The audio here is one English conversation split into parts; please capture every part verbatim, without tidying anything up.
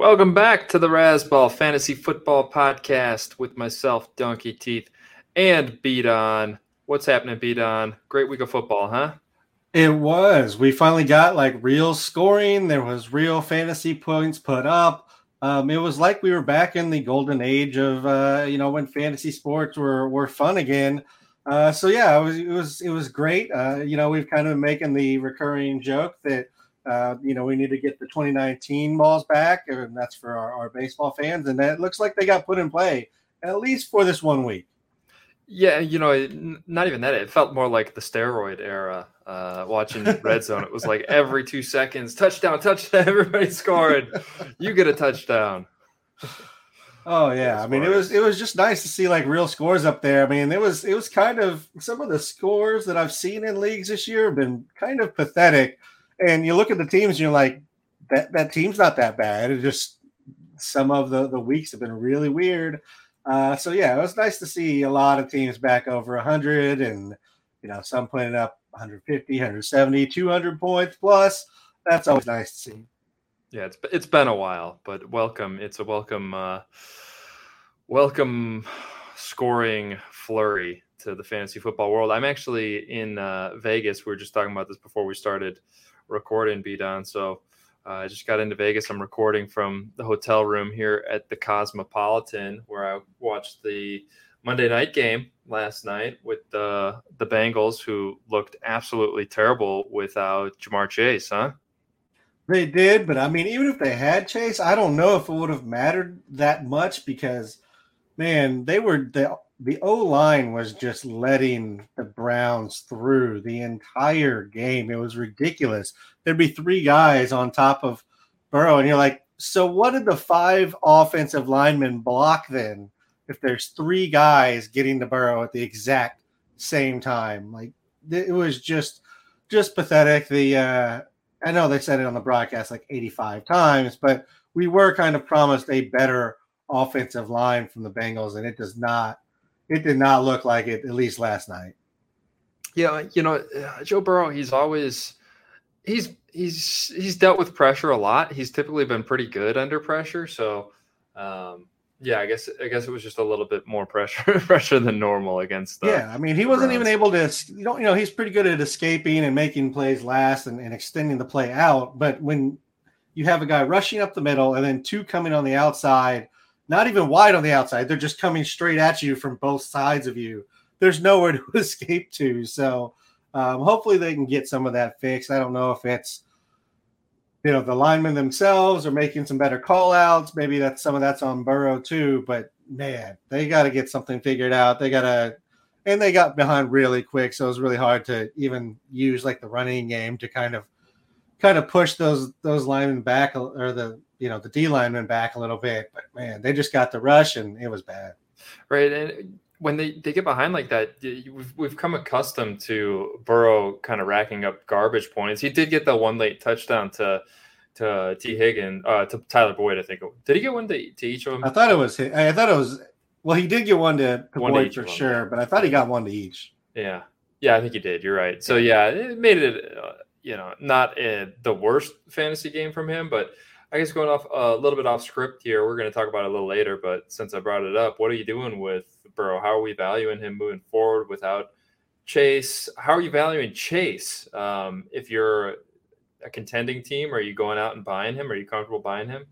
Welcome back to the Razzball Fantasy Football Podcast with myself, Donkey Teeth, and Beat On. What's happening, Beat On? Great week of football, huh? It was. We finally got like real scoring. There was real fantasy points put up. Um, it was like we were back in the golden age of uh, you know when fantasy sports were were fun again. Uh, so yeah, it was it was it was great. Uh, you know, we've kind of been making the recurring joke that uh, you know we need to get the twenty nineteen balls back, and that's for our, our baseball fans. And that looks like they got put in play at least for this one week. Yeah, you know, not even that. It felt more like the steroid era. Uh, watching Red Zone, it was like every two seconds, touchdown, touchdown, everybody scored. You get a touchdown. Oh yeah, I mean it was it was just nice to see like real scores up there. I mean it was it was kind of some of the scores that I've seen in leagues this year have been kind of pathetic. And you look at the teams, and you're like, that that team's not that bad. It just some of the the weeks have been really weird. Uh, so yeah, it was nice to see a lot of teams back over one hundred, and you know some putting up one fifty, one seventy, two hundred points plus. That's always nice to see. Yeah, it's it's been a while, but welcome. It's a welcome, uh, welcome scoring flurry to the fantasy football world. I'm actually in uh, Vegas. We were just talking about this before we started recording, Beat On. So uh, I just got into Vegas. I'm recording from the hotel room here at the Cosmopolitan, where I watched the Monday night game last night with the the Bengals, who looked absolutely terrible without Jamar Chase, huh? They did, but I mean, even if they had Chase, I don't know if it would have mattered that much because, man, they were the the O-line was just letting the Browns through the entire game. It was ridiculous. There'd be three guys on top of Burrow, and you're like, so what did the five offensive linemen block then? If there's three guys getting to Burrow at the exact same time, like it was just just pathetic. The uh, I know they said it on the broadcast like eighty-five times, but we were kind of promised a better offensive line from the Bengals, and it does not. It did not look like it, at least last night. Yeah, you know, Joe Burrow, he's always he's he's he's dealt with pressure a lot. He's typically been pretty good under pressure, so. Um, Yeah, I guess I guess it was just a little bit more pressure pressure than normal against. The, yeah, I mean, he wasn't Browns. even able to. You know, you know, he's pretty good at escaping and making plays last and, and extending the play out. But when you have a guy rushing up the middle and then two coming on the outside, not even wide on the outside, they're just coming straight at you from both sides of you. There's nowhere to escape to. So um, hopefully they can get some of that fixed. I don't know if it's. You know, the linemen themselves are making some better call outs. Maybe that's some of that's on Burrow too, but man, they got to get something figured out. They got to, and they got behind really quick. So it was really hard to even use like the running game to kind of, kind of push those, those linemen back or the, you know, the D linemen back a little bit, but man, they just got the rush and it was bad. Right. And when they, they get behind like that, we've, we've come accustomed to Burrow kind of racking up garbage points. He did get the one late touchdown to to T. Higgins, uh, to Tyler Boyd, I think. Did he get one to, to each of them? I thought it was I thought it was well, he did get one to, to one Boyd to for sure, but I thought he got one to each. Yeah. Yeah, I think he did. You're right. So, yeah, it made it, uh, you know, not a, the worst fantasy game from him, but I guess going off a little bit off script here, we're going to talk about it a little later, but since I brought it up, what are you doing with Burrow? How are we valuing him moving forward without Chase? How are you valuing Chase? Um, if you're a contending team, are you going out and buying him? Are you comfortable buying him?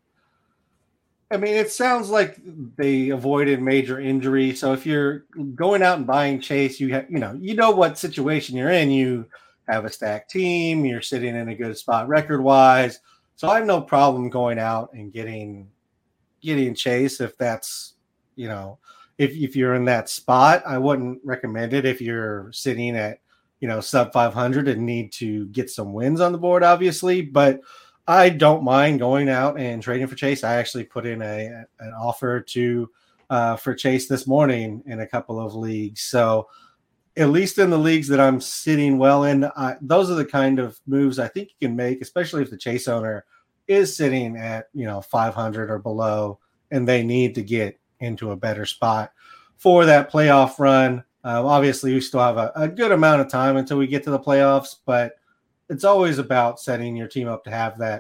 I mean, it sounds like they avoided major injury. So if you're going out and buying Chase, you have, you know, you know what situation you're in. You have a stacked team. You're sitting in a good spot record wise. So I have no problem going out and getting getting Chase if that's, you know, if if you're in that spot. I wouldn't recommend it if you're sitting at, you know, sub five hundred and need to get some wins on the board, obviously. But I don't mind going out and trading for Chase. I actually put in a an offer to uh, for Chase this morning in a couple of leagues. So at least in the leagues that I'm sitting well in, I, those are the kind of moves I think you can make, especially if the Chase owner is sitting at, you know, five hundred or below, and they need to get into a better spot for that playoff run. Um, obviously, we still have a, a good amount of time until we get to the playoffs, but it's always about setting your team up to have that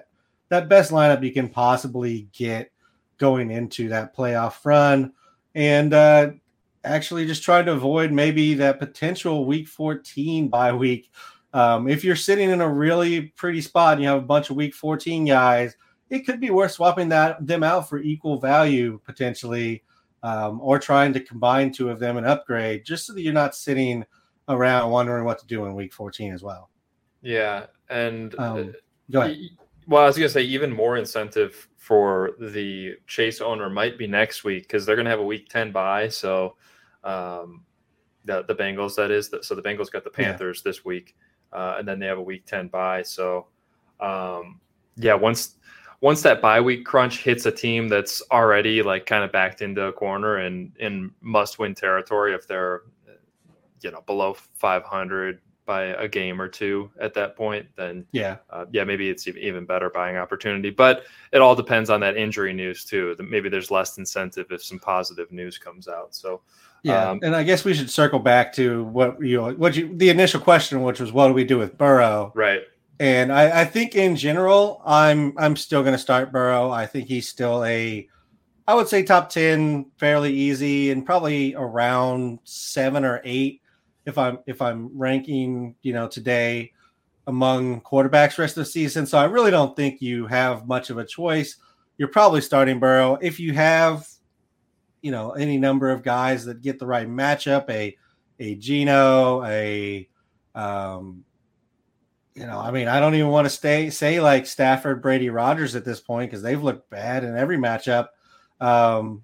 that best lineup you can possibly get going into that playoff run, and uh, actually just trying to avoid maybe that potential week fourteen bye week. Um, if you're sitting in a really pretty spot and you have a bunch of week fourteen guys, it could be worth swapping that them out for equal value potentially, um, or trying to combine two of them and upgrade, just so that you're not sitting around wondering what to do in week fourteen as well. Yeah, and um, go ahead. Well, I was going to say even more incentive for the Chase owner might be next week, because they're going to have a week ten bye. So um, the the Bengals, that is, so the Bengals got the Panthers yeah. this week, uh, and then they have a week ten bye. So um, yeah, once once that bye week crunch hits a team that's already like kind of backed into a corner and in must win territory, if they're you know below five hundred by a game or two at that point, then yeah, uh, yeah, maybe it's even better buying opportunity. But it all depends on that injury news too. Maybe there's less incentive if some positive news comes out. So yeah, um, and I guess we should circle back to what you what you the initial question, which was what do we do with Burrow, right? And I, I think in general, I'm I'm still going to start Burrow. I think he's still a, I would say top ten, fairly easy, and probably around seven or eight. If I'm if I'm ranking, you know, today among quarterbacks rest of the season. So I really don't think you have much of a choice. You're probably starting Burrow. If you have, you know, any number of guys that get the right matchup, a a Geno, a um, you know, I mean, I don't even want to stay say like Stafford, Brady, Rodgers at this point, because they've looked bad in every matchup. Um,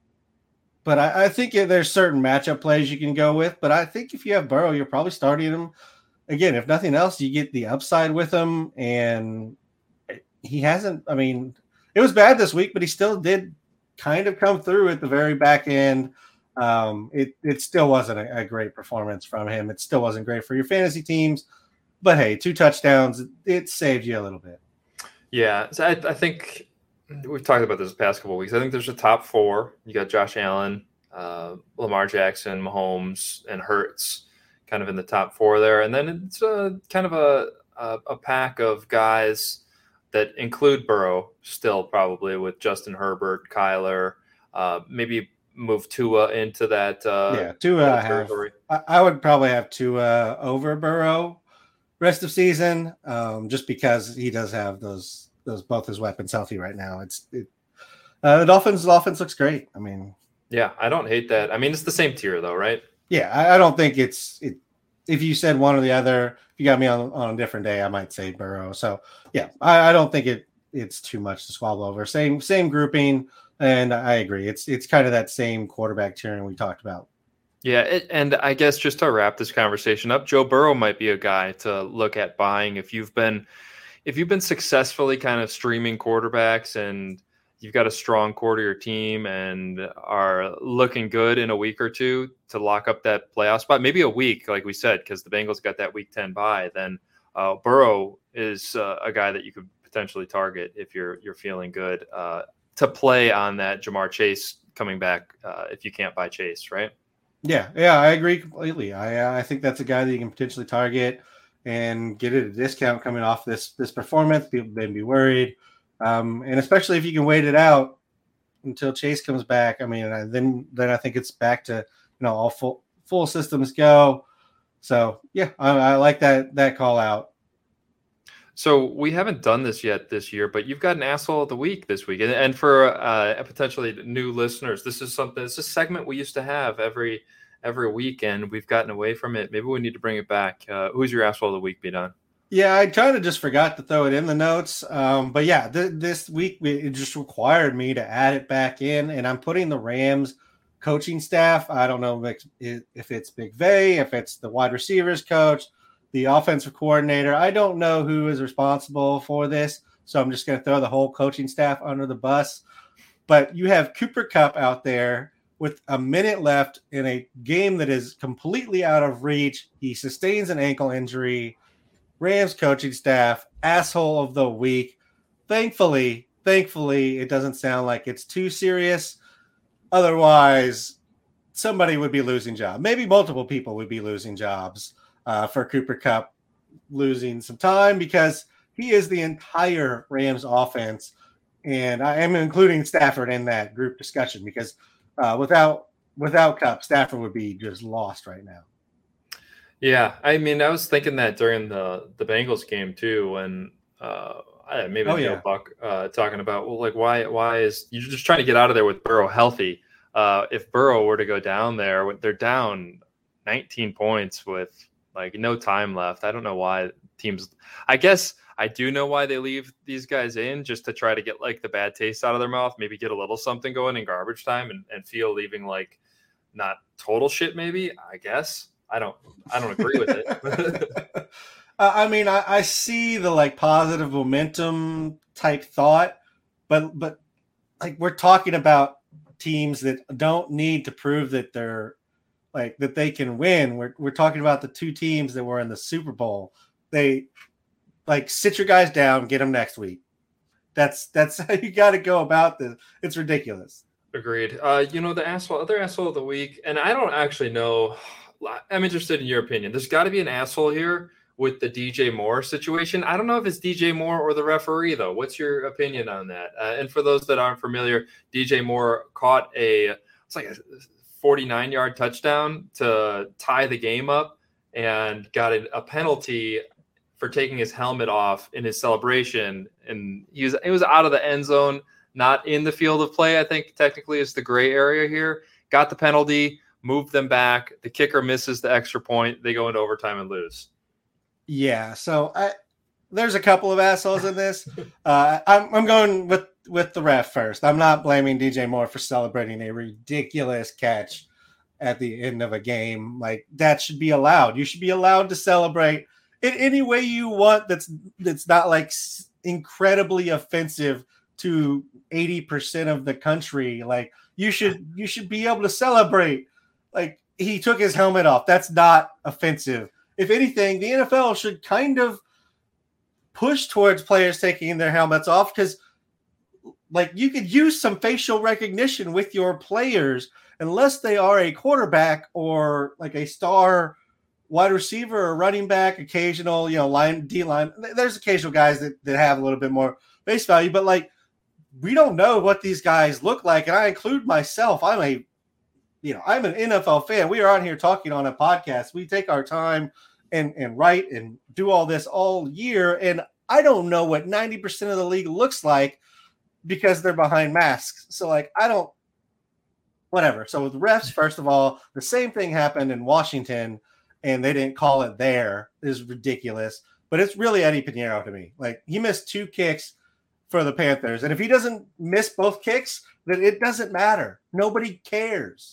But I, I think there's certain matchup plays you can go with. But I think if you have Burrow, you're probably starting him. Again, if nothing else, you get the upside with him. And he hasn't, I mean, it was bad this week, but he still did kind of come through at the very back end. Um, it, it still wasn't a, a great performance from him. It still wasn't great for your fantasy teams. But, hey, two touchdowns, it saved you a little bit. Yeah, so I, I think – we've talked about this the past couple of weeks. I think there's a top four. You got Josh Allen, uh, Lamar Jackson, Mahomes, and Hurts kind of in the top four there. And then it's a, kind of a, a, a pack of guys that include Burrow still, probably, with Justin Herbert, Kyler, uh, maybe move Tua into that uh, yeah, Tua I have. I, I would probably have Tua over Burrow rest of season, um, just because he does have those – those both his weapons healthy right now. It's it, uh, the Dolphins. The offense looks great. I mean, yeah, I don't hate that. I mean, it's the same tier though, right? Yeah, I, I don't think it's it. If you said one or the other, if you got me on on a different day, I might say Burrow. So yeah, I, I don't think it it's too much to swallow over. Same same grouping, and I agree. It's it's kind of that same quarterback tiering we talked about. Yeah, it, and I guess just to wrap this conversation up, Joe Burrow might be a guy to look at buying if you've been. If you've been successfully kind of streaming quarterbacks and you've got a strong core to your team and are looking good in a week or two to lock up that playoff spot, maybe a week, like we said, because the Bengals got that week ten bye, then uh, Burrow is uh, a guy that you could potentially target if you're you're feeling good uh, to play on that Jamar Chase coming back uh, if you can't buy Chase, right? Yeah, yeah, I agree completely. I I think that's a guy that you can potentially target and get it a discount coming off this this performance. People may be worried, um, and especially if you can wait it out until Chase comes back. I mean, then then I think it's back to you know all full full systems go. So yeah, I, I like that that call out. So we haven't done this yet this year, but you've got an asshole of the week this week, and, and for uh, potentially new listeners, this is something. It's a segment we used to have every. every weekend. We've gotten away from it. Maybe we need to bring it back. Uh, who's your asshole of the week, B-Don? Yeah, I kind of just forgot to throw it in the notes. Um, but yeah, th- this week it just required me to add it back in, and I'm putting the Rams coaching staff. I don't know if it's McVay, if it's the wide receivers coach, the offensive coordinator. I don't know who is responsible for this, so I'm just going to throw the whole coaching staff under the bus. But you have Cooper Kupp out there with a minute left in a game that is completely out of reach. He sustains an ankle injury. Rams coaching staff, asshole of the week. Thankfully, thankfully, it doesn't sound like it's too serious. Otherwise, somebody would be losing jobs. Maybe multiple people would be losing jobs uh, for Cooper Kupp losing some time, because he is the entire Rams offense. And I am including Stafford in that group discussion because uh, without without Kupp, Stafford would be just lost right now. Yeah, I mean, I was thinking that during the the Bengals game too, when uh, I, maybe Oh, Joe yeah. Buck uh, talking about, well, like why why is you're just trying to get out of there with Burrow healthy? Uh, if Burrow were to go down there, they're down nineteen points with like no time left. I don't know why teams. I guess I do know why they leave these guys in, just to try to get like the bad taste out of their mouth, maybe get a little something going in garbage time, and, and feel leaving like not total shit. Maybe I guess. I don't I don't agree with it. I mean, I, I see the like positive momentum type thought, but but like we're talking about teams that don't need to prove that they're like that they can win. We're we're talking about the two teams that were in the Super Bowl. They like sit your guys down, get them next week. That's that's how you got to go about this. It's ridiculous. Agreed. Uh, you know, the asshole, other asshole of the week, and I don't actually know. I'm interested in your opinion. There's got to be an asshole here with the D J Moore situation. I don't know if it's D J Moore or the referee, though. What's your opinion on that? Uh, and for those that aren't familiar, D J Moore caught a it's like a forty-nine-yard touchdown to tie the game up and got a, a penalty for taking his helmet off in his celebration. And he was it was out of the end zone, not in the field of play, I think technically is the gray area here. Got the penalty. Move them back. The kicker misses the extra point. They go into overtime and lose. Yeah. So I, there's a couple of assholes in this. Uh, I'm, I'm going with, with the ref first. I'm not blaming D J Moore for celebrating a ridiculous catch at the end of a game. Like that should be allowed. You should be allowed to celebrate in any way you want. That's, that's not like incredibly offensive to eighty percent of the country. Like you should, you should be able to celebrate. Like he took his helmet off. That's not offensive. If anything, the N F L should kind of push towards players taking their helmets off because like you could use some facial recognition with your players unless they are a quarterback or like a star wide receiver or running back, occasional, you know, line D line. There's occasional guys that, that have a little bit more base value, but like we don't know what these guys look like. And I include myself. I'm a You know, I'm an N F L fan. We are on here talking on a podcast. We take our time and, and write and do all this all year. And I don't know what ninety percent of the league looks like because they're behind masks. So, like, I don't, whatever. So, with refs, first of all, the same thing happened in Washington and they didn't call it there. It is ridiculous. But it's really Eddie Pinheiro to me. Like, he missed two kicks for the Panthers. And if he doesn't miss both kicks, then it doesn't matter. Nobody cares.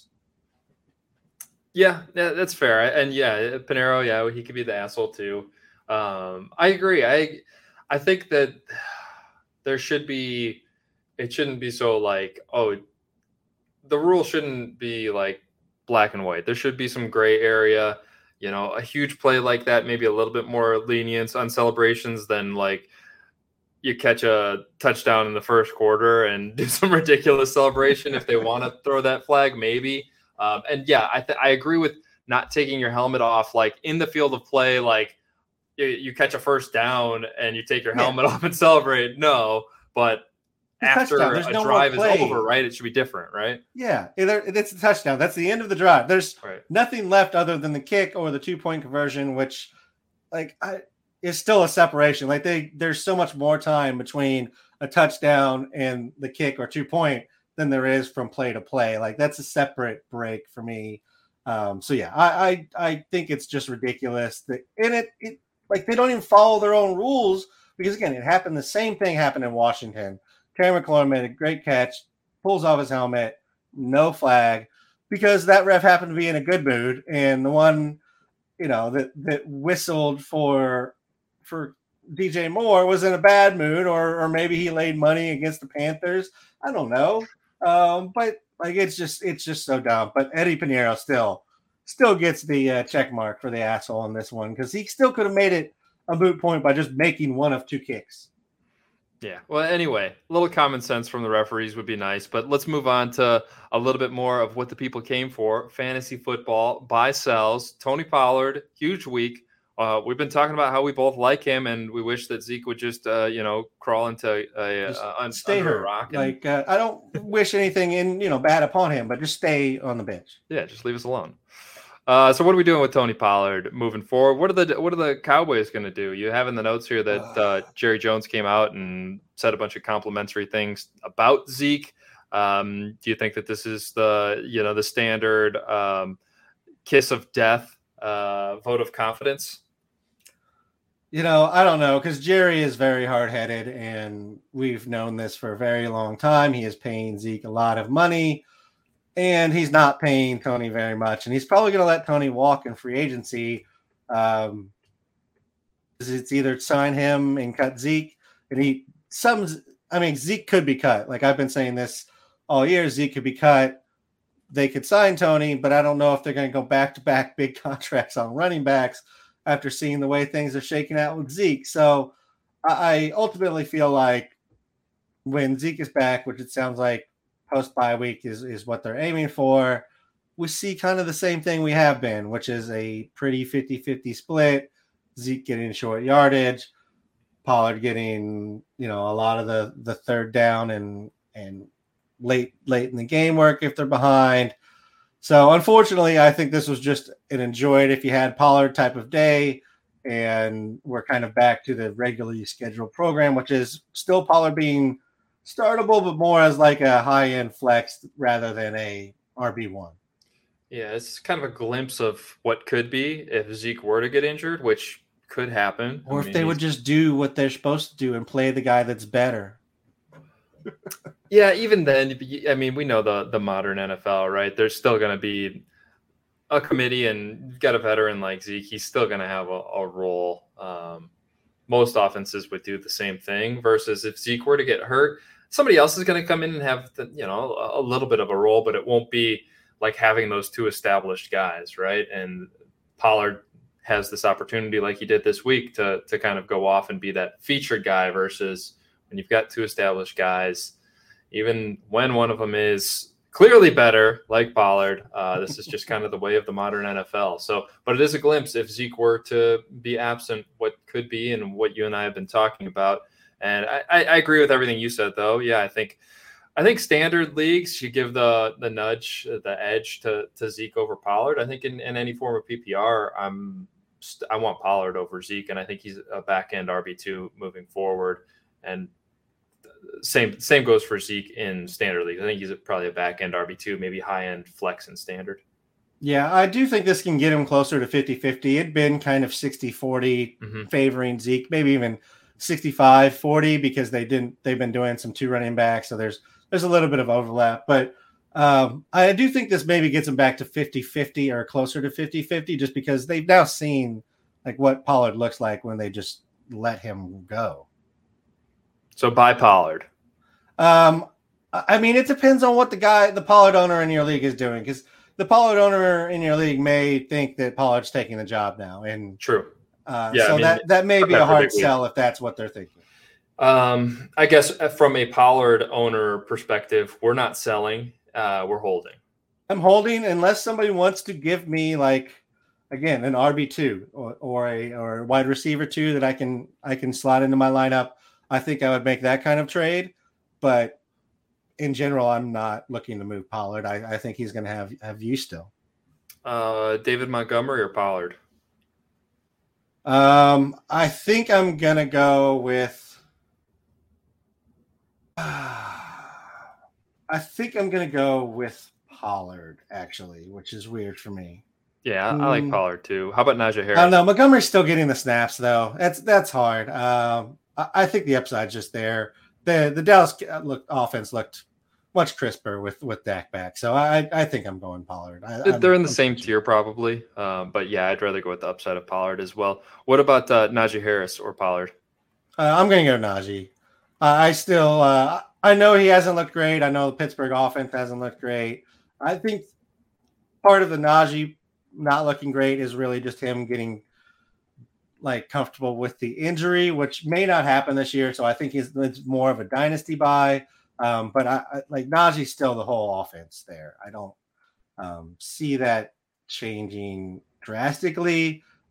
Yeah, yeah, that's fair. And yeah, Pinheiro, yeah, he could be the asshole too. Um, I agree. I I think that there should be, it shouldn't be so like, oh, the rule shouldn't be like black and white. There should be some gray area. You know, a huge play like that, maybe a little bit more lenience on celebrations than like you catch a touchdown in the first quarter and do some ridiculous celebration if they want to throw that flag, maybe. Um, and yeah, I th- I agree with not taking your helmet off, like in the field of play, like you, you catch a first down and you take your helmet yeah. off and celebrate. No, but the after a no drive is over, right? It should be different, right? Yeah, it's a touchdown. That's the end of the drive. There's right. nothing left other than the kick or the two point conversion, which like I, is still a separation. Like they, there's so much more time between a touchdown and the kick or two point than there is from play to play. Like that's a separate break for me. Um, so yeah, I, I I think it's just ridiculous that and it it like they don't even follow their own rules because again it happened. The same thing happened in Washington. Terry McLaurin made a great catch, pulls off his helmet, no flag, because that ref happened to be in a good mood, and the one you know that that whistled for for D J Moore was in a bad mood, or or maybe he laid money against the Panthers. I don't know. Um, but like it's just it's just so dumb. But Eddie Pinheiro still still gets the uh, check mark for the asshole on this one because he still could have made it a moot point by just making one of two kicks. Yeah. Well, anyway, a little common sense from the referees would be nice. But let's move on to a little bit more of what the people came for. Fantasy football, buy, sells. Tony Pollard, huge week. Uh, we've been talking about how we both like him, and we wish that Zeke would just, uh, you know, crawl into a, Just a, un, stay under hurt. a rock. And, like uh, I don't wish anything in you know bad upon him, but just stay on the bench. Yeah, just leave us alone. Uh, so what are we doing with Tony Pollard moving forward? What are the what are the Cowboys going to do? You have in the notes here that uh, Jerry Jones came out and said a bunch of complimentary things about Zeke. Um, do you think that this is the you know the standard um, kiss of death, uh, vote of confidence? You know, I don't know, because Jerry is very hard-headed, and we've known this for a very long time. He is paying Zeke a lot of money, and he's not paying Tony very much. And he's probably going to let Tony walk in free agency. Um, it's either sign him and cut Zeke, and he some. I mean, Zeke could be cut. Like I've been saying this all year, Zeke could be cut. They could sign Tony, but I don't know if they're going to go back-to-back big contracts on running backs after seeing the way things are shaking out with Zeke. So I ultimately feel like when Zeke is back, which it sounds like post-bye week is, is what they're aiming for, we see kind of the same thing we have been, which is a pretty fifty-fifty split. Zeke getting short yardage, Pollard getting, you know, a lot of the, the third down and, and late, late in the game work if they're behind. So unfortunately, I think this was just an enjoy it if you had Pollard type of day, and we're kind of back to the regularly scheduled program, which is still Pollard being startable, but more as like a high-end flex rather than a R B one. Yeah, it's kind of a glimpse of what could be if Zeke were to get injured, which could happen. Or I if mean, they would just do what they're supposed to do and play the guy that's better. Yeah, even then, I mean, we know the the modern N F L, right? There's still going to be a committee, and you've got a veteran like Zeke. He's still going to have a, a role. Um, most offenses would do the same thing. Versus if Zeke were to get hurt, somebody else is going to come in and have the, you know a, a little bit of a role, but it won't be like having those two established guys, right? And Pollard has this opportunity, like he did this week, to to kind of go off and be that featured guy. Versus when you've got two established guys. Even when one of them is clearly better, like Pollard, uh, this is just kind of the way of the modern N F L. So, but it is a glimpse if Zeke were to be absent, what could be, and what you and I have been talking about. And I, I, I agree with everything you said, though. Yeah, I think, I think standard leagues should give the the nudge, the edge to to Zeke over Pollard. I think in, in any form of P P R, I'm I want Pollard over Zeke, and I think he's a back end R B two moving forward. And Same same goes for Zeke in standard league. I think he's probably a back end R B two, maybe high end flex in standard. Yeah, I do think this can get him closer to fifty-fifty. It'd been kind of sixty forty mm-hmm. favoring Zeke, maybe even sixty-five forty because they didn't they've been doing some two running backs, so there's there's a little bit of overlap. But um, I do think this maybe gets them back to fifty-fifty or closer to fifty-fifty just because they've now seen like what Pollard looks like when they just let him go. So buy Pollard. Um, I mean, it depends on what the guy, the Pollard owner in your league is doing, because the Pollard owner in your league may think that Pollard's taking the job now. And true. Uh, yeah, so I mean, that, that may be a hard sell if that's what they're thinking. Um, I guess from a Pollard owner perspective, we're not selling, uh, we're holding. I'm holding unless somebody wants to give me like, again, an R B two or, or a or a wide receiver two that I can I can slot into my lineup. I think I would make that kind of trade, but in general, I'm not looking to move Pollard. I, I think he's going to have have you still. Uh, David Montgomery or Pollard? Um, I think I'm going to go with. Uh, I think I'm going to go with Pollard, actually, which is weird for me. Yeah, I like mm. Pollard too. How about Najee Harris? I don't know. Montgomery's still getting the snaps, though. That's that's hard. Um, I think the upside's just there. The the Dallas look, offense looked much crisper with, with Dak back. So I I think I'm going Pollard. I, They're I'm, in the I'm same tier probably. Um, but yeah, I'd rather go with the upside of Pollard as well. What about uh, Najee Harris or Pollard? Uh, I'm going to go Najee. Uh, I still uh, I know he hasn't looked great. I know the Pittsburgh offense hasn't looked great. I think part of the Najee not looking great is really just him getting like comfortable with the injury, which may not happen this year. So I think he's it's more of a dynasty buy. Um, but I, I like Najee's still the whole offense there. I don't um, see that changing drastically.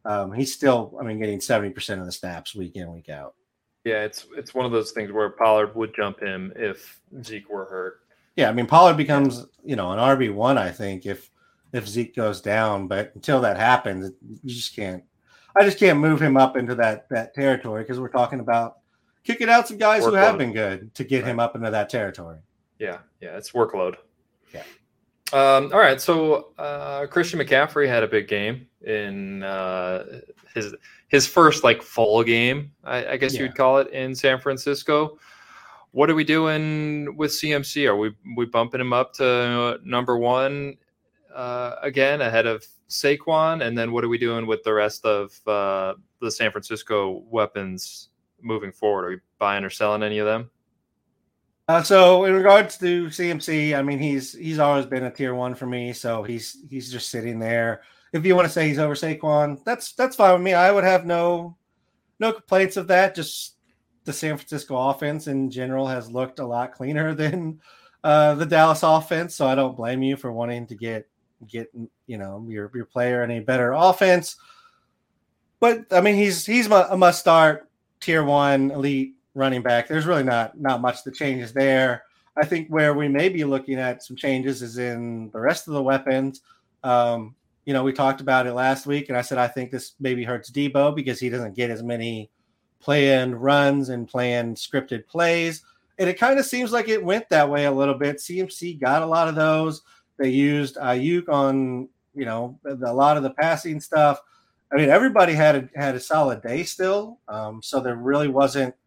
um, he's still, I mean, getting seventy percent of the snaps week in, week out. Yeah, it's it's one of those things where Pollard would jump him if Zeke were hurt. Yeah, I mean, Pollard becomes, yeah. you know, an R B one, I think, if if Zeke goes down. But until that happens, you just can't. I just can't move him up into that that territory because we're talking about kicking out some guys workload. who have been good to get right. him up into that territory. Yeah, yeah, it's workload. Yeah. Um, all right, so uh, Christian McCaffrey had a big game in uh, his his first like full game, I, I guess yeah. you'd call it, in San Francisco. What are we doing with C M C? Are we we bumping him up to number one uh, again ahead of Saquon? And then what are we doing with the rest of uh, the San Francisco weapons moving forward? Are we buying or selling any of them? Uh, so in regards to C M C, I mean, he's he's always been a tier one for me. So he's he's just sitting there. If you want to say he's over Saquon, that's that's fine with me. I would have no no complaints of that. Just the San Francisco offense in general has looked a lot cleaner than uh, the Dallas offense. So I don't blame you for wanting to get get you know your your player in a better offense. But I mean, he's he's a must start tier one elite running back. There's really not not much that changes there. I think where we may be looking at some changes is in the rest of the weapons. Um, you know, we talked about it last week, and I said I think this maybe hurts Debo because he doesn't get as many planned runs and planned scripted plays. And it kind of seems like it went that way a little bit. C M C got a lot of those. They used Ayuk on, you know, a lot of the passing stuff. I mean, everybody had a, had a solid day still. Um, so there really wasn't,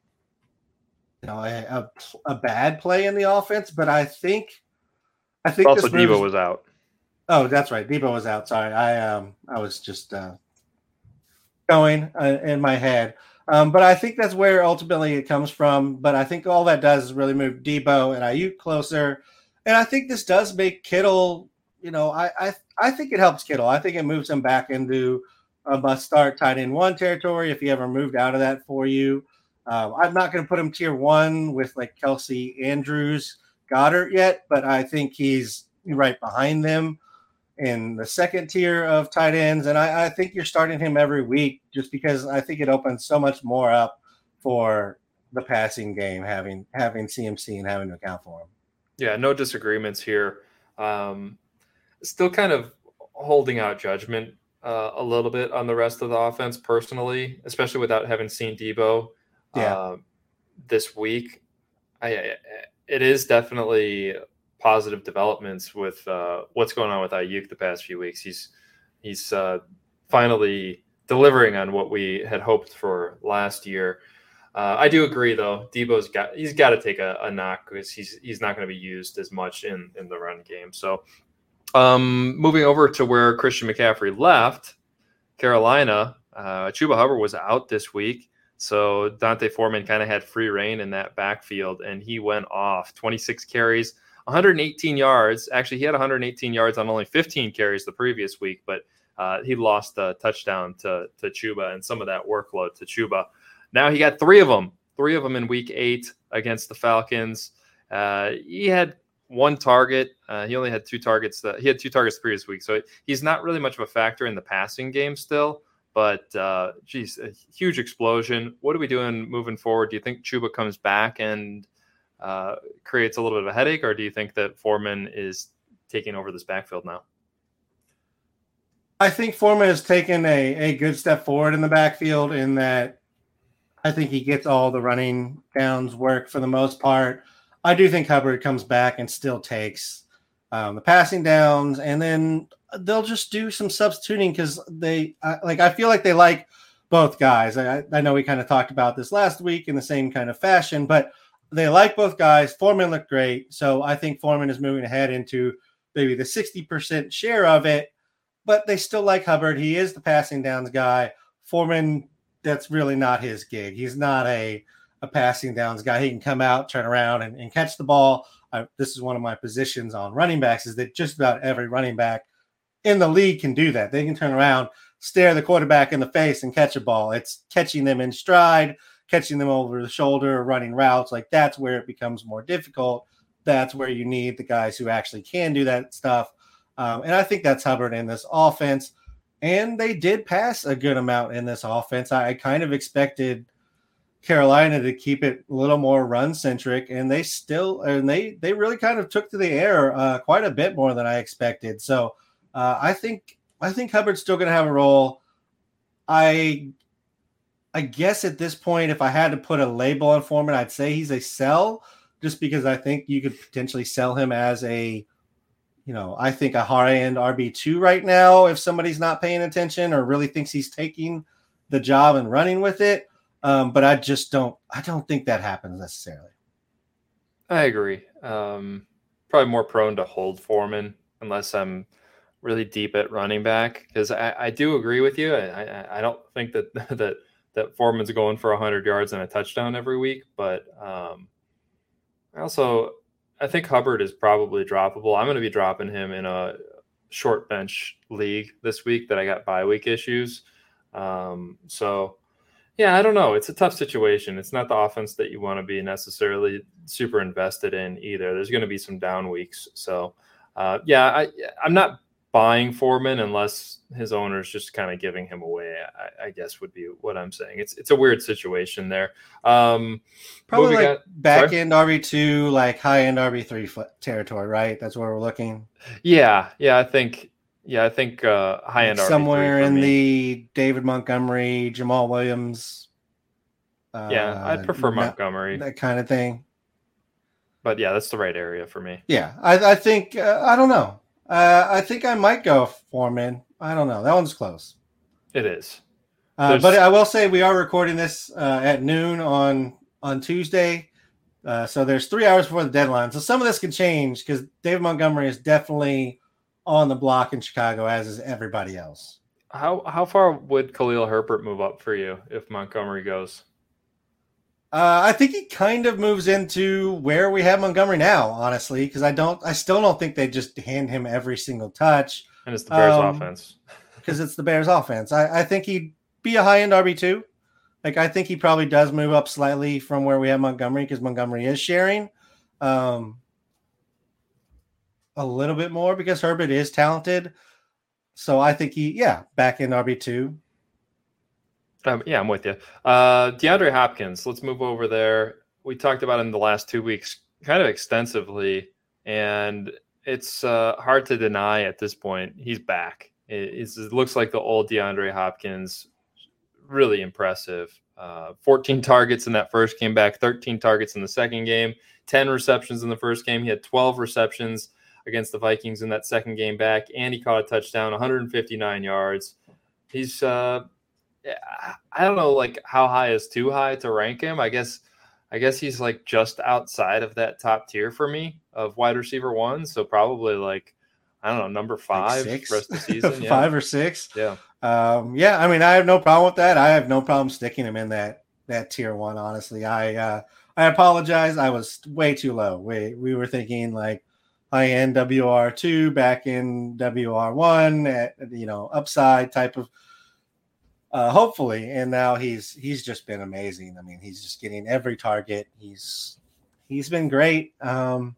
you know, a, a, a bad play in the offense, but I think, I think also Debo was out. Oh, that's right. Debo was out. Sorry. I, um, I was just uh, going uh, in my head. Um, but I think that's where ultimately it comes from. But I think all that does is really move Debo and Ayuk closer. And I think this does make Kittle, you know, I, I, I think it helps Kittle. I think it moves him back into a must start tight end one territory if he ever moved out of that for you. Um, I'm not going to put him tier one with like Kelsey, Andrews, Goddard yet, but I think he's right behind them in the second tier of tight ends. And I, I think you're starting him every week just because I think it opens so much more up for the passing game, having having C M C and having to account for him. Yeah, no disagreements here. Um, still kind of holding out judgment uh, a little bit on the rest of the offense personally, especially without having seen Debo. Yeah. Uh, this week, I, it is definitely positive developments with uh, what's going on with Ayuk the past few weeks. He's he's uh, finally delivering on what we had hoped for last year. Uh, I do agree, though. Debo's got he's got to take a, a knock because he's he's not going to be used as much in in the run game. So, um, moving over to where Christian McCaffrey left, Carolina, uh, Chuba Hubbard was out this week. So Dante Foreman kind of had free reign in that backfield, and he went off. twenty-six carries, one hundred eighteen yards. Actually, he had one hundred eighteen yards on only fifteen carries the previous week, but uh, he lost a touchdown to, to Chuba and some of that workload to Chuba. Now he got three of them, three of them in week eight against the Falcons. Uh, he had one target. Uh, he only had two targets. That, he had two targets the previous week, so he's not really much of a factor in the passing game still. But, uh, geez, a huge explosion. What are we doing moving forward? Do you think Chuba comes back and uh, creates a little bit of a headache, or do you think that Foreman is taking over this backfield now? I think Foreman has taken a, a good step forward in the backfield in that I think he gets all the running downs work for the most part. I do think Hubbard comes back and still takes um, the passing downs, and then they'll just do some substituting because they uh, like. I feel like they like both guys. I, I know we kind of talked about this last week in the same kind of fashion, but they like both guys. Foreman looked great, so I think Foreman is moving ahead into maybe the sixty percent share of it. But they still like Hubbard. He is the passing downs guy. Foreman, that's really not his gig. He's not a a passing downs guy. He can come out, turn around, and, and catch the ball. I, this is one of my positions on running backs is that just about every running back in the league can do that. They can turn around, stare the quarterback in the face, and catch a ball. It's catching them in stride, catching them over the shoulder, running routes. Like that's where it becomes more difficult. That's where you need the guys who actually can do that stuff. Um, and I think that's Hubbard in this offense. and they did pass a good amount in this offense. I, I kind of expected Carolina to keep it a little more run centric, and they still and they they really kind of took to the air uh, quite a bit more than I expected. So uh, I think I think Hubbard's still going to have a role. I I guess at this point, if I had to put a label on Foreman, I'd say he's a sell, just because I think you could potentially sell him as a, you know, I think a high end R B two right now if somebody's not paying attention or really thinks he's taking the job and running with it. Um, but I just don't, I don't think that happens necessarily. I agree. Um, probably more prone to hold Foreman unless I'm really deep at running back, because I, I do agree with you. I, I, I don't think that that that Foreman's going for one hundred yards and a touchdown every week, but um, I also I think Hubbard is probably droppable. I'm going to be dropping him in a short bench league this week that I got bye week issues. Um, so. Yeah, I don't know. It's a tough situation. It's not the offense that you want to be necessarily super invested in either. There's going to be some down weeks. So, uh, yeah, I, I'm not buying Foreman unless his owner's just kind of giving him away, I, I guess would be what I'm saying. It's it's a weird situation there. Um, Probably like got, back sorry? end R B two, like high end R B three territory, right? That's where we're looking. Yeah, yeah, I think – Yeah, I think uh, high-end somewhere in me. the David Montgomery, Jamal Williams. Uh, yeah, I'd prefer Montgomery. That kind of thing. But yeah, that's the right area for me. Yeah, I, I think, uh, I don't know. Uh, I think I might go Foreman. I don't know. That one's close. It is. Uh, but I will say we are recording this uh, at noon on, on Tuesday. Uh, so there's three hours before the deadline. So some of this can change because David Montgomery is definitely on the block in Chicago, as is everybody else. How how far would Khalil Herbert move up for you if Montgomery goes? Uh, I think he kind of moves into where we have Montgomery now, honestly, because I don't, I still don't think they just hand him every single touch. And it's the Bears um, offense. Because it's the Bears offense. I, I think he'd be a high end R B two. Like I think he probably does move up slightly from where we have Montgomery because Montgomery is sharing. Um, a little bit more because Herbert is talented. So I think he, yeah, back in R B two. Um, yeah, I'm with you. Uh, DeAndre Hopkins, let's move over there. We talked about him the last two weeks kind of extensively, and it's uh, hard to deny at this point. He's back. It, it's, it looks like the old DeAndre Hopkins, really impressive. Uh, fourteen targets in that first game back, thirteen targets in the second game, ten receptions in the first game. He had twelve receptions against the Vikings in that second game back, and he caught a touchdown, one hundred fifty-nine yards. He's, uh, I don't know, like how high is too high to rank him. I guess, I guess he's like just outside of that top tier for me of wide receiver one. So probably like, I don't know, number five like for the rest of the season. Yeah. Five or six. Yeah. Um, yeah. I mean, I have no problem with that. I have no problem sticking him in that, that tier one. Honestly, I, uh, I apologize. I was way too low. We, we were thinking like, high end W R two, back in W R one, at, you know, upside type of, uh, hopefully. And now he's, he's just been amazing. I mean, he's just getting every target. He's, he's been great. Um,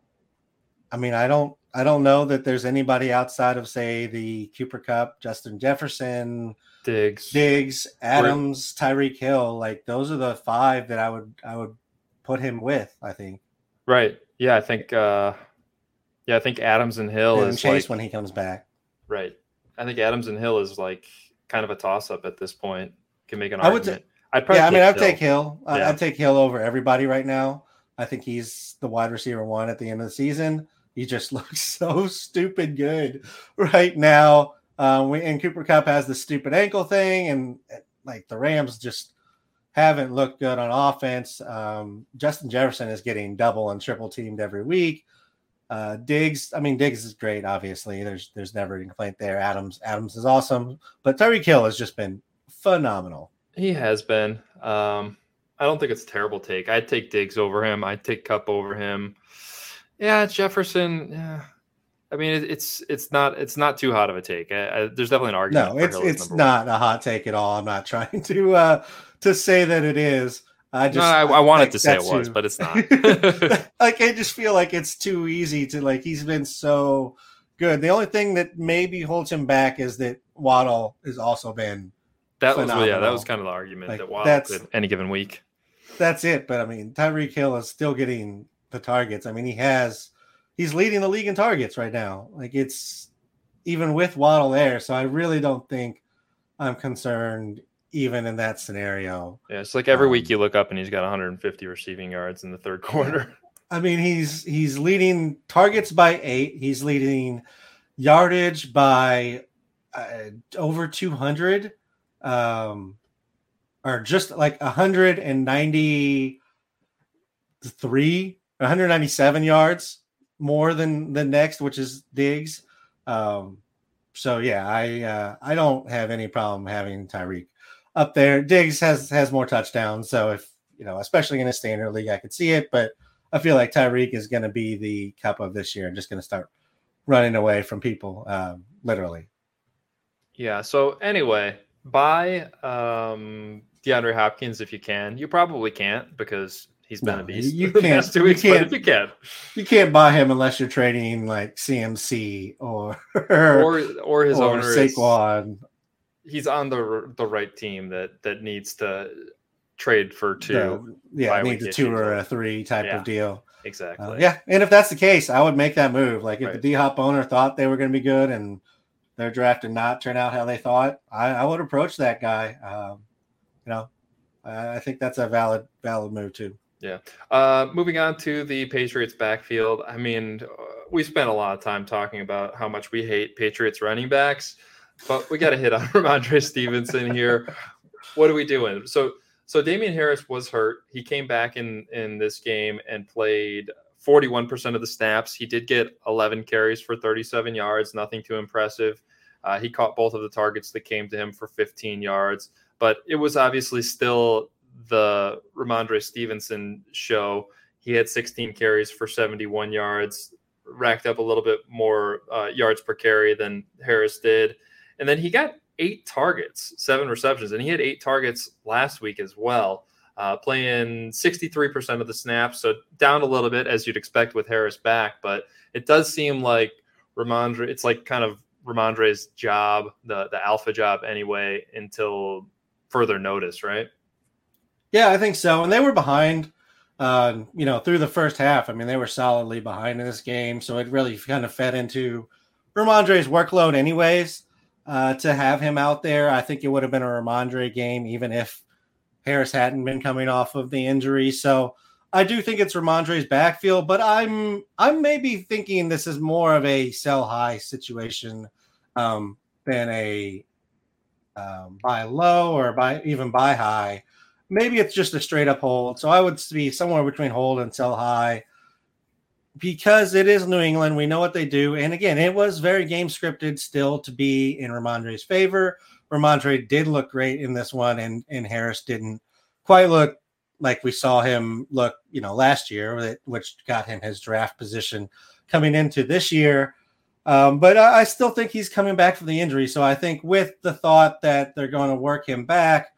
I mean, I don't, I don't know that there's anybody outside of say the Cooper Kupp, Justin Jefferson, Diggs, Diggs, Adams, Tyreek Hill. Like those are the five that I would, I would put him with, I think. Right. Yeah. I think, uh, Yeah, I think Adams and Hill and is Chase like, when he comes back. Right. I think Adams and Hill is like kind of a toss-up at this point. Can make an I argument. Would t- I'd probably yeah, I mean, I'd Hill. take Hill. Yeah. I'd take Hill over everybody right now. I think he's the wide receiver one at the end of the season. He just looks so stupid good right now. Um, we, and Cooper Kupp has the stupid ankle thing, and like the Rams just haven't looked good on offense. Um, Justin Jefferson is getting double and triple teamed every week. Uh, Diggs, I mean, Diggs is great. Obviously, there's there's never any complaint there. Adams, Adams is awesome, but Tyreek Hill has just been phenomenal. He has been. Um, I don't think it's a terrible take. I'd take Diggs over him. I'd take Kupp over him. Yeah, Jefferson. Yeah. I mean, it, it's it's not it's not too hot of a take. I, I, there's definitely an argument. No, it's it's not one. a hot take at all. I'm not trying to uh, to say that it is. I just no, I, I wanted like, to say it was, too, but it's not. Like I just feel like it's too easy to like. He's been so good. The only thing that maybe holds him back is that Waddle has also been that phenomenal. was yeah, that was kind of the argument like, that Waddle could any given week. That's it. But I mean, Tyreek Hill is still getting the targets. I mean, he has he's leading the league in targets right now. Like it's even with Waddle there. So I really don't think I'm concerned even in that scenario. Yeah, it's like every um, week you look up and he's got one hundred fifty receiving yards in the third quarter. I mean, he's he's leading targets by eight. He's leading yardage by uh, over two hundred, um, or just like one hundred ninety-three, one hundred ninety-seven yards more than the next, which is Diggs. Um, so yeah, I uh, I don't have any problem having Tyreek up there. Diggs has has more touchdowns, so if you know, especially in a standard league, I could see it, but I feel like Tyreek is going to be the cup of this year and just going to start running away from people, um, literally. Yeah. So anyway, buy um, DeAndre Hopkins if you can. You probably can't because he's been no, a beast. You can't. Two weeks, you can't. If you can, you can't buy him unless you're trading like C M C or or or his or owner Saquon. Is, he's on the the right team that that needs to trade for two. The, yeah, needs a two or a three type yeah, of deal. Exactly. Uh, yeah, and if that's the case, I would make that move. Like if right. the D-Hop owner thought they were going to be good and their draft did not turn out how they thought, I, I would approach that guy. Um, you know, I, I think that's a valid valid move too. Yeah. Uh, moving on to the Patriots backfield. I mean, uh, we spent a lot of time talking about how much we hate Patriots running backs, but we got to hit on Ramondre Stevenson here. What are we doing? So. So Damian Harris was hurt. He came back in, in this game and played forty-one percent of the snaps. He did get eleven carries for thirty-seven yards, nothing too impressive. Uh, he caught both of the targets that came to him for fifteen yards. But it was obviously still the Ramondre Stevenson show. He had sixteen carries for seventy-one yards, racked up a little bit more uh, yards per carry than Harris did. And then he got eight targets, seven receptions, and he had eight targets last week as well, uh, playing sixty-three percent of the snaps, so down a little bit as you'd expect with Harris back, but it does seem like Ramondre, it's like kind of Ramondre's job, the, the alpha job anyway, until further notice, right? Yeah, I think so, and they were behind, uh, you know, through the first half. I mean, they were solidly behind in this game, so it really kind of fed into Ramondre's workload anyways. Uh, to have him out there, I think it would have been a Ramondre game, even if Harris hadn't been coming off of the injury. So I do think it's Ramondre's backfield, but I'm I'm maybe thinking this is more of a sell high situation um, than a um, buy low or buy even buy high. Maybe it's just a straight up hold. So I would be somewhere between hold and sell high. Because it is New England, we know what they do. And again, it was very game scripted still to be in Ramondre's favor. Ramondre did look great in this one, and, and Harris didn't quite look like we saw him look, you know, last year, which got him his draft position coming into this year. Um, but I, I still think he's coming back from the injury. So I think with the thought that they're going to work him back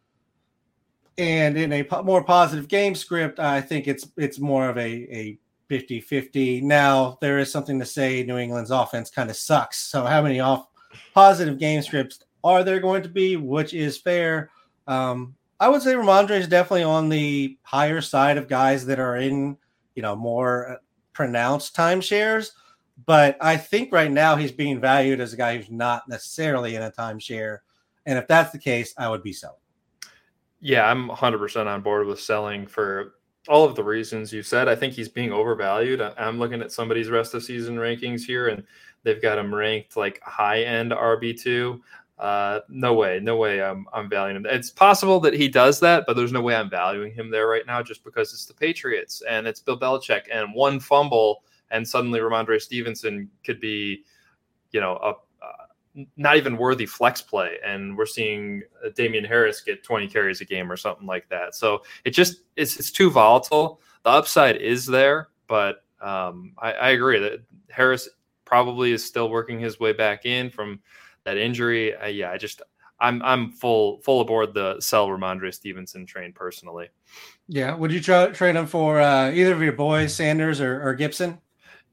and in a po- more positive game script, I think it's it's more of a, a fifty-fifty. Now, there is something to say New England's offense kind of sucks. So how many off positive game scripts are there going to be, which is fair? Um, I would say Ramondre is definitely on the higher side of guys that are in, you know, more pronounced timeshares. But I think right now he's being valued as a guy who's not necessarily in a timeshare. And if that's the case, I would be selling. Yeah, I'm one hundred percent on board with selling for all of the reasons you said. I think he's being overvalued. I'm looking at somebody's rest of season rankings here, and they've got him ranked like high end R B two. Uh, no way, no way I'm, I'm valuing him. It's possible that he does that, but there's no way I'm valuing him there right now just because it's the Patriots and it's Bill Belichick, and one fumble and suddenly Ramondre Stevenson could be, you know, a, uh, not even worthy flex play. And we're seeing Damian Harris get twenty carries a game or something like that. So it just, it's, it's too volatile. The upside is there, but um, I, I agree that Harris probably is still working his way back in from that injury. Uh, yeah, I just, I'm, I'm full, full aboard the sell Ramondre Stevenson train personally. Yeah. Would you try, trade him for uh, either of your boys, Sanders or, or Gibson?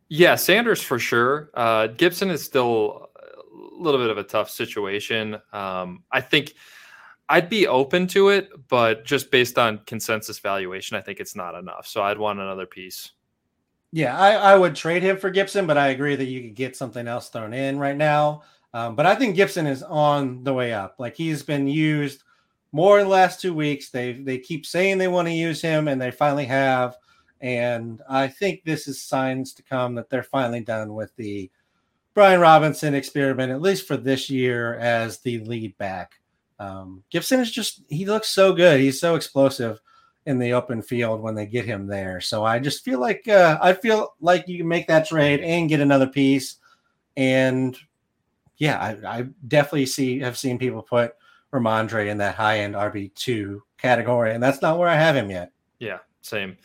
Yeah, Sanders for sure. Uh, Gibson is still a little bit of a tough situation. Um, I think I'd be open to it, but just based on consensus valuation, I think it's not enough. So I'd want another piece. Yeah, I, I would trade him for Gibson, but I agree that you could get something else thrown in right now. Um, but I think Gibson is on the way up. Like he's been used more in the last two weeks. They they keep saying they want to use him, and they finally have. And I think this is signs to come that they're finally done with the Brian Robinson experiment, at least for this year, as the lead back. Um, Gibson is just, he looks so good. He's so explosive in the open field when they get him there. So I just feel like, uh, I feel like you can make that trade and get another piece. And yeah, I, I definitely see, have seen people put Ramondre in that high end R B two category, and that's not where I have him yet. Yeah, same.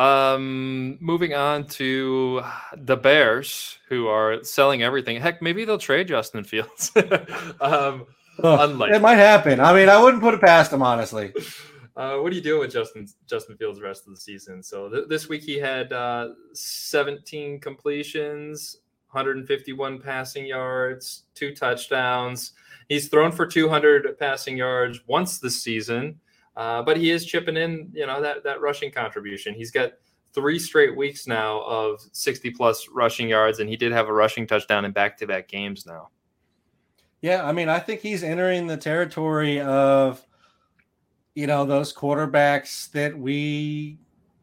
Um, moving on to the Bears, who are selling everything. Heck, maybe they'll trade Justin Fields. um, Ugh, it might happen. I mean, I wouldn't put it past him, honestly. Uh, what are you doing with Justin Justin Fields the rest of the season? So th- this week he had uh, seventeen completions, one hundred fifty-one passing yards, two touchdowns. He's thrown for two hundred passing yards once this season. Uh, but he is chipping in, you know, that, that rushing contribution. He's got three straight weeks now of sixty plus rushing yards, and he did have a rushing touchdown in back-to-back games now. Yeah, I mean, I think he's entering the territory of, you know, those quarterbacks that we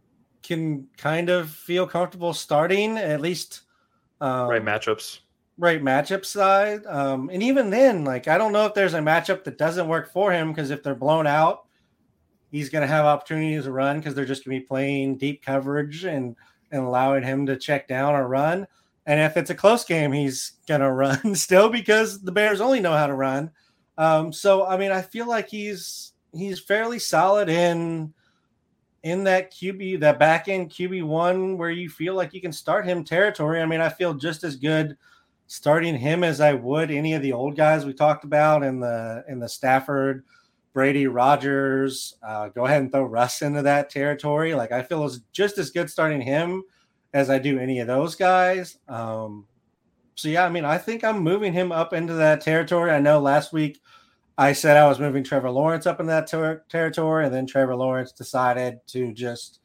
can kind of feel comfortable starting, at least. Um, right matchups. Right matchup side. Um, and even then, like, I don't know if there's a matchup that doesn't work for him, because if they're blown out, he's going to have opportunities to run because they're just going to be playing deep coverage and, and allowing him to check down or run. And if it's a close game, he's going to run still because the Bears only know how to run. Um, so, I mean, I feel like he's he's fairly solid in in that Q B, that back end Q B one where you feel like you can start him territory. I mean, I feel just as good starting him as I would any of the old guys we talked about in the in the Stafford, Brady, Rodgers. Uh, go ahead and throw Russ into that territory. Like, I feel it's just as good starting him as I do any of those guys. Um, so, yeah, I mean, I think I'm moving him up into that territory. I know last week I said I was moving Trevor Lawrence up in that ter- territory, and then Trevor Lawrence decided to just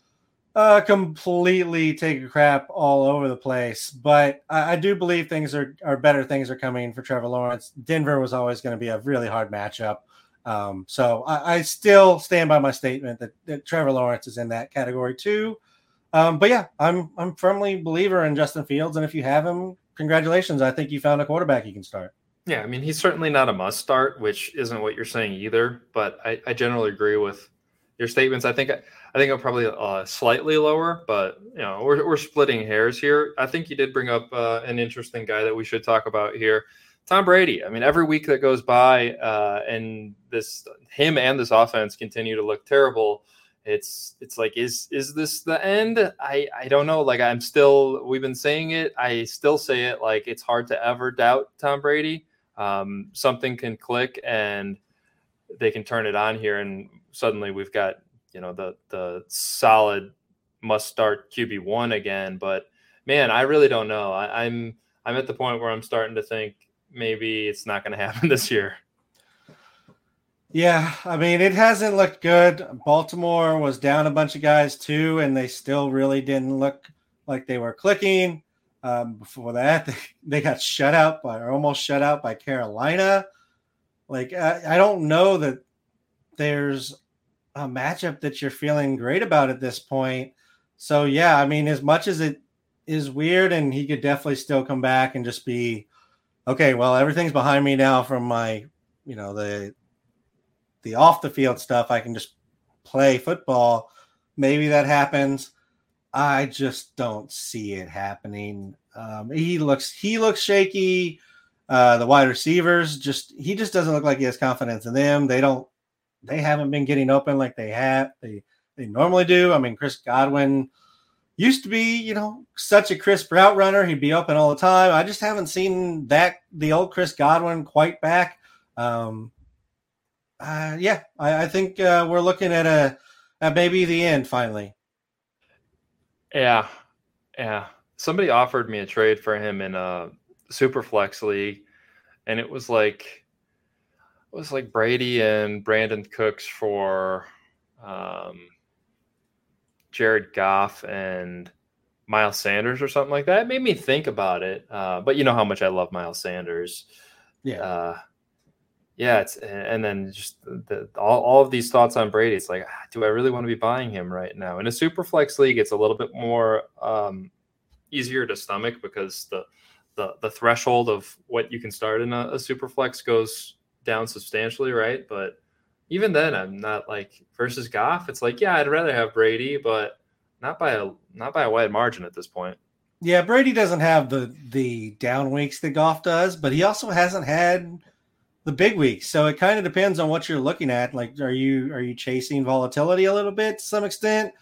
uh, completely take a crap all over the place. But I, I do believe things are, are better things are coming for Trevor Lawrence. Denver was always going to be a really hard matchup. Um, so I, I still stand by my statement that, that Trevor Lawrence is in that category too. Um, but yeah, I'm I'm firmly a believer in Justin Fields, and if you have him, congratulations. I think you found a quarterback you can start. Yeah, I mean, he's certainly not a must start, which isn't what you're saying either. But I, I generally agree with your statements. I think I think I'm probably uh, slightly lower, but you know, we're we're splitting hairs here. I think you did bring up uh, an interesting guy that we should talk about here. Tom Brady. I mean, every week that goes by uh, and this him and this offense continue to look terrible. It's it's like, is is this the end? I, I don't know. Like, I'm still, we've been saying it. I still say it. Like, it's hard to ever doubt Tom Brady. Um, something can click and they can turn it on here, and suddenly we've got, you know, the the solid must start Q B one again. But man, I really don't know. I, I'm I'm at the point where I'm starting to think maybe it's not going to happen this year. Yeah, I mean, it hasn't looked good. Baltimore was down a bunch of guys too, and they still really didn't look like they were clicking. Um, before that, they, they got shut out by, or almost shut out by Carolina. Like, I, I don't know that there's a matchup that you're feeling great about at this point. So, yeah, I mean, as much as it is weird, and he could definitely still come back and just be, okay, well, everything's behind me now from my, you know, the the off the field stuff. I can just play football. Maybe that happens. I just don't see it happening. Um, he looks, he looks shaky. Uh, the wide receivers just, he just doesn't look like he has confidence in them. They don't, they haven't been getting open like they have, they, they normally do. I mean, Chris Godwin used to be, you know, such a crisp route runner. He'd be open all the time. I just haven't seen that, the old Chris Godwin quite back. Um, Uh, yeah, I, I think uh, we're looking at a at maybe the end finally. Yeah, yeah. somebody offered me a trade for him in a Superflex league, and it was like it was like Brady and Brandon Cooks for um, Jared Goff and Miles Sanders or something like that. It made me think about it, uh, but you know how much I love Miles Sanders. Yeah. Uh, yeah, it's and then just the, all, all of these thoughts on Brady. It's like, do I really want to be buying him right now? In a Superflex league, it's a little bit more um, easier to stomach because the, the the threshold of what you can start in a, a Superflex goes down substantially, right? But even then, I'm not like versus Goff. It's like, yeah, I'd rather have Brady, but not by a not by a wide margin at this point. Yeah, Brady doesn't have the the down weeks that Goff does, but he also hasn't had the big weeks. So it kind of depends on what you're looking at. Like, are you are you chasing volatility a little bit to some extent?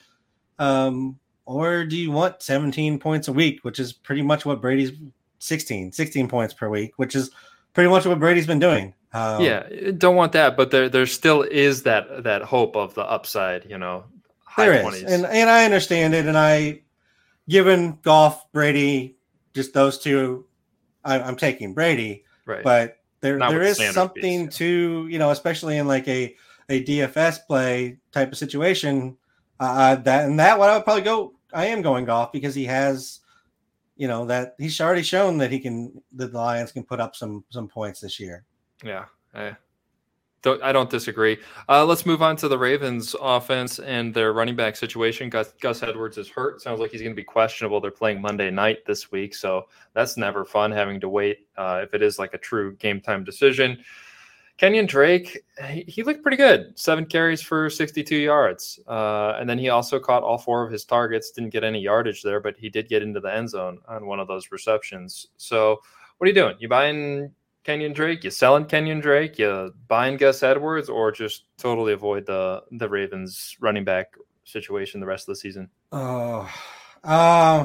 Um, or do you want seventeen points a week, which is pretty much what Brady's sixteen, sixteen points per week, which is pretty much what Brady's been doing. Um, yeah, don't want that, but there there still is that that hope of the upside, you know. There is, and and I understand it, and I, given Goff, Brady, just those two, I, I'm taking Brady, right? But there Not there is Sanders something piece, yeah. to, you know, especially in like a a D F S play type of situation, uh, that and that what I would probably go. I am going Goff because he has, you know, that he's already shown that he can, that the Lions can put up some some points this year. Yeah. I, Don't, I don't disagree. Uh, let's move on to the Ravens offense and their running back situation. Gus, Gus Edwards is hurt. Sounds like he's going to be questionable. They're playing Monday night this week, so that's never fun having to wait uh, if it is like a true game time decision. Kenyon Drake, he, he looked pretty good. Seven carries for sixty-two yards. Uh, and then he also caught all four of his targets. Didn't get any yardage there, but he did get into the end zone on one of those receptions. So what are you doing? You buying Kenyon Drake, you selling Kenyon Drake, you buying Gus Edwards, or just totally avoid the the Ravens running back situation the rest of the season? Oh, uh,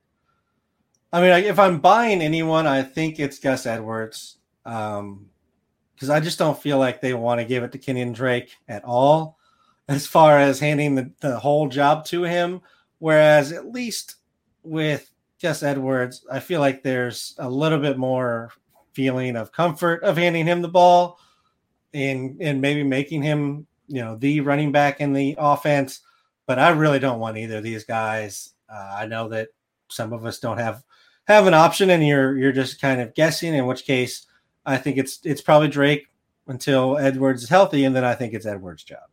I mean, if I'm buying anyone, I think it's Gus Edwards, um, because I just don't feel like they want to give it to Kenyon Drake at all, as far as handing the, the whole job to him. Whereas at least with Gus Edwards, I feel like there's a little bit more feeling of comfort of handing him the ball and and maybe making him, you know, the running back in the offense. But I really don't want either of these guys. Uh, I know that some of us don't have have an option, and you're you're just kind of guessing. In which case, I think it's it's probably Drake until Edwards is healthy, and then I think it's Edwards' job.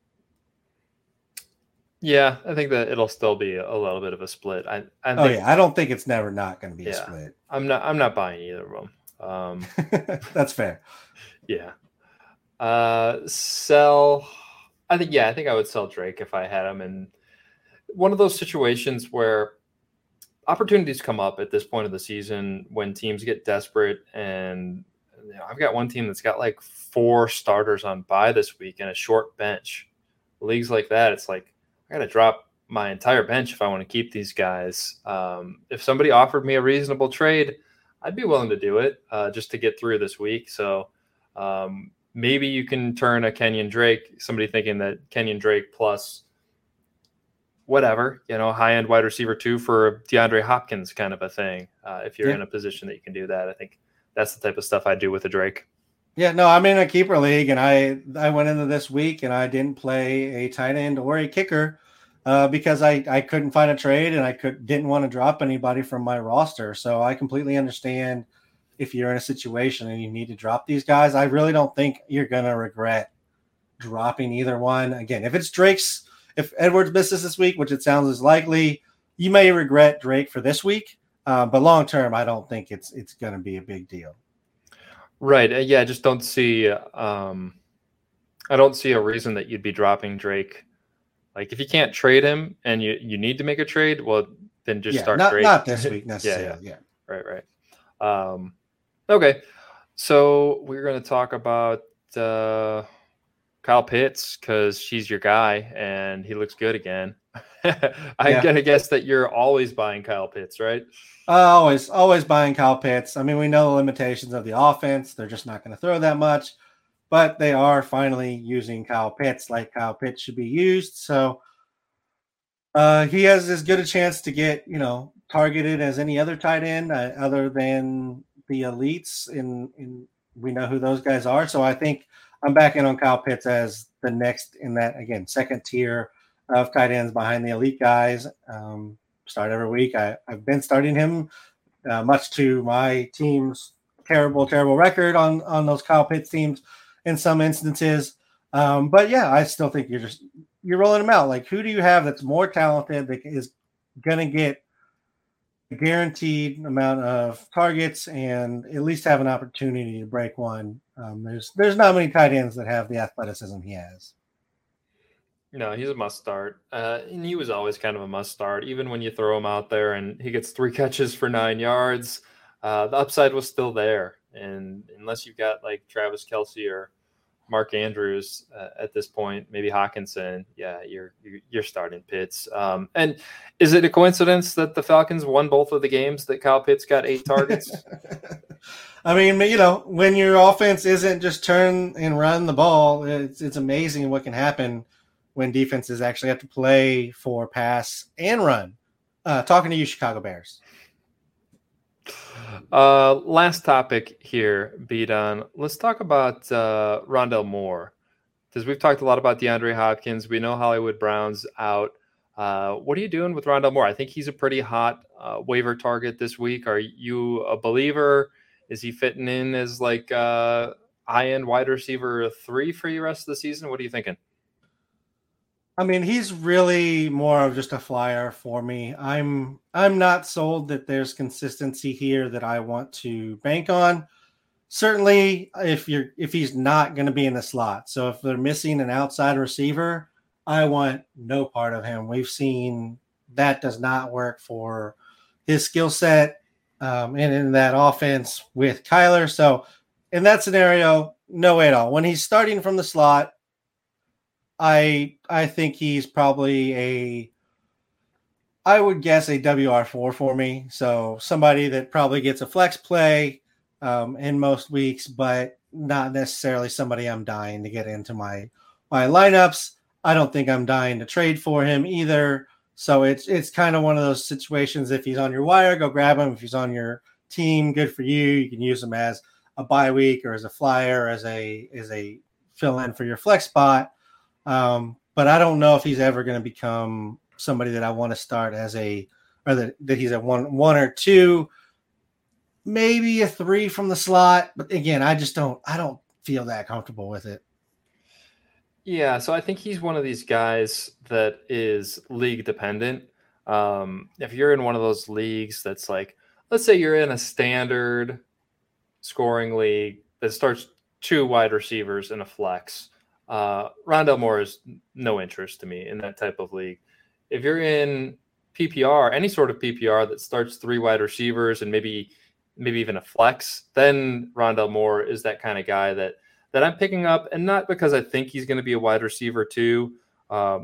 Yeah, I think that it'll still be a little bit of a split. I, I think, oh yeah, I don't think it's never not going to be yeah, a split. I'm not I'm not buying either of them. Um, That's fair. Yeah. Uh, sell. I think, yeah, I think I would sell Drake if I had him in one of those situations where opportunities come up at this point of the season when teams get desperate. And you know, I've got one team that's got like four starters on bye this week and a short bench. Leagues like that, it's like I got to drop my entire bench if I want to keep these guys. Um, if somebody offered me a reasonable trade, I'd be willing to do it uh, just to get through this week. So um, maybe you can turn a Kenyon Drake, somebody thinking that Kenyon Drake plus whatever, you know, high-end wide receiver two for DeAndre Hopkins kind of a thing. Uh, if you're yeah. in a position that you can do that, I think that's the type of stuff I do with a Drake. Yeah, no, I'm in a keeper league, and I, I went into this week and I didn't play a tight end or a kicker uh, because I, I couldn't find a trade and I could didn't want to drop anybody from my roster. So I completely understand if you're in a situation and you need to drop these guys. I really don't think you're going to regret dropping either one. Again, if it's Drake's, if Edwards misses this week, which it sounds is likely, you may regret Drake for this week. Uh, but long term, I don't think it's it's going to be a big deal. Right. Uh, yeah, I just don't see um, I don't see a reason that you'd be dropping Drake. Like if you can't trade him and you, you need to make a trade, well, then just yeah, start not, Drake. Not this week necessarily. yeah, yeah. yeah. Right, right. Um, okay. So we're going to talk about uh, Kyle Pitts because she's your guy and he looks good again. I'm yeah. going to guess that you're always buying Kyle Pitts, right? Uh, always, always buying Kyle Pitts. I mean, we know the limitations of the offense. They're just not going to throw that much, but they are finally using Kyle Pitts like Kyle Pitts should be used. So uh, he has as good a chance to get, you know, targeted as any other tight end uh, other than the elites. In, in we know who those guys are. So I think I'm backing on Kyle Pitts as the next in that, again, second tier of tight ends behind the elite guys. Um, start every week. I, I've been starting him uh, much to my team's terrible, terrible record on, on those Kyle Pitts teams in some instances. Um, but yeah, I still think you're just, you're rolling them out. Like, who do you have that's more talented that is going to get a guaranteed amount of targets and at least have an opportunity to break one? Um, there's, there's not many tight ends that have the athleticism he has. No, he's a must start. Uh, and he was always kind of a must start, even when you throw him out there and he gets three catches for nine yards. Uh, the upside was still there. And unless you've got like Travis Kelce or Mark Andrews uh, at this point, maybe Hawkinson, yeah, you're you're starting Pitts. Um, and is it a coincidence that the Falcons won both of the games that Kyle Pitts got eight targets? I mean, you know, when your offense isn't just turn and run the ball, it's it's amazing what can happen when defenses actually have to play for pass and run. Uh, talking to you, Chicago Bears. Uh, last topic here, B-Don. Let's talk about uh, Rondale Moore, because we've talked a lot about DeAndre Hopkins. We know Hollywood Brown's out. Uh, what are you doing with Rondale Moore? I think he's a pretty hot uh, waiver target this week. Are you a believer? Is he fitting in as like uh, high-end wide receiver three for you the rest of the season? What are you thinking? I mean, he's really more of just a flyer for me. I'm I'm not sold that there's consistency here that I want to bank on. Certainly, if you're if he's not going to be in the slot. So if they're missing an outside receiver, I want no part of him. We've seen that does not work for his skill set um, and in that offense with Kyler. So in that scenario, no way at all. When he's starting from the slot, I I think he's probably a, I would guess a W R four for me. So somebody that probably gets a flex play um, in most weeks, but not necessarily somebody I'm dying to get into my my lineups. I don't think I'm dying to trade for him either. So it's it's kind of one of those situations. If he's on your wire, go grab him. If he's on your team, good for you. You can use him as a bye week or as a flyer, as a as a fill in for your flex spot. Um, but I don't know if he's ever going to become somebody that I want to start as a, or that, that he's a one, one or two, maybe a three from the slot. But again, I just don't, I don't feel that comfortable with it. Yeah. So I think he's one of these guys that is league dependent. Um, if you're in one of those leagues that's like, let's say you're in a standard scoring league that starts two wide receivers in a flex. Uh, Rondale Moore is no interest to me in that type of league. If you're in P P R, any sort of P P R that starts three wide receivers and maybe maybe even a flex, then Rondale Moore is that kind of guy that that I'm picking up, and not because I think he's going to be a wide receiver too, um,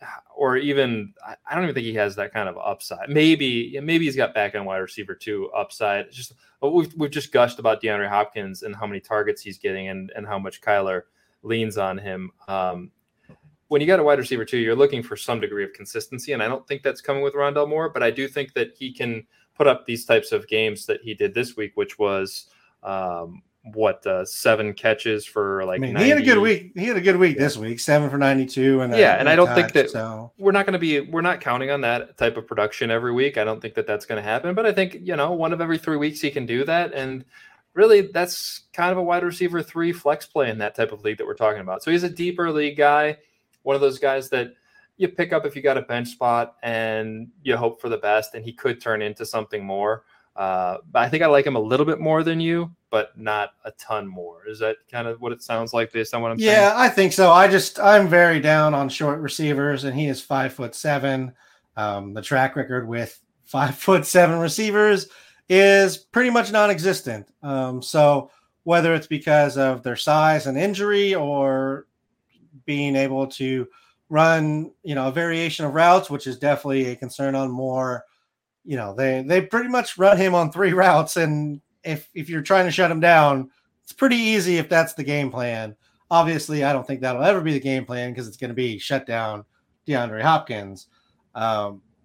or even I don't even think he has that kind of upside. Maybe maybe he's got back end wide receiver two upside. It's just we've we've just gushed about DeAndre Hopkins and how many targets he's getting and and how much Kyler leans on him. Um, when you got a wide receiver too, you're looking for some degree of consistency, and I don't think that's coming with Rondale Moore, but I do think that he can put up these types of games that he did this week, which was um, what uh, seven catches for like. I mean, ninety. he had a good week. He had a good week this week, seven for ninety-two, and a, yeah, and I don't touch, think that so. we're not going to be we're not counting on that type of production every week. I don't think that that's going to happen, but I think you know one of every three weeks he can do that, and really, that's kind of a wide receiver three flex play in that type of league that we're talking about. So he's a deeper league guy, one of those guys that you pick up if you got a bench spot and you hope for the best, and he could turn into something more. Uh, but I think I like him a little bit more than you, but not a ton more. Is that kind of what it sounds like based on what I'm yeah, saying? Yeah, I think so. I just, I'm very down on short receivers, and he is five foot seven. Um, the track record with five foot seven receivers is pretty much non-existent. Um, so whether it's because of their size and injury or being able to run, you know, a variation of routes, which is definitely a concern on Moore, you know, they, they pretty much run him on three routes. And if, if you're trying to shut him down, it's pretty easy if that's the game plan. Obviously, I don't think that'll ever be the game plan because it's going to be shut down DeAndre Hopkins. Um,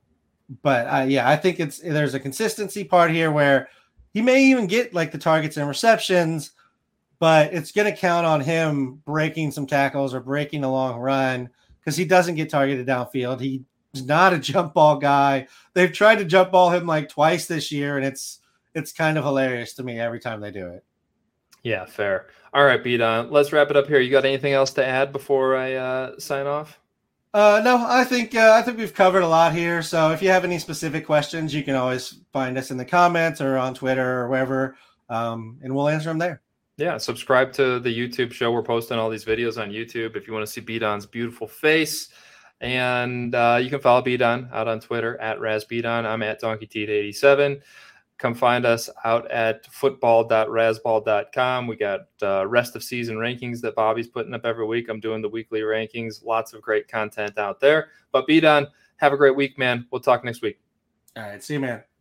but uh, yeah, I think it's there's a consistency part here where he may even get like the targets and receptions, but it's going to count on him breaking some tackles or breaking a long run because he doesn't get targeted downfield. He's not a jump ball guy. They've tried to jump ball him like twice this year, and it's it's kind of hilarious to me every time they do it. Yeah, fair. All right, B-Don, let's wrap it up here. You got anything else to add before I uh, sign off? Uh, no, I think uh, I think we've covered a lot here. So if you have any specific questions, you can always find us in the comments or on Twitter or wherever, um, and we'll answer them there. Yeah, subscribe to the YouTube show. We're posting all these videos on YouTube if you want to see B-Don's beautiful face. And uh, you can follow B-Don out on Twitter at RazBdon. I'm at DonkeyTeed eighty-seven. Come find us out at football dot razball dot com. We got uh, rest of season rankings that Bobby's putting up every week. I'm doing the weekly rankings. Lots of great content out there. But B-Don, have a great week, man. We'll talk next week. All right. See you, man.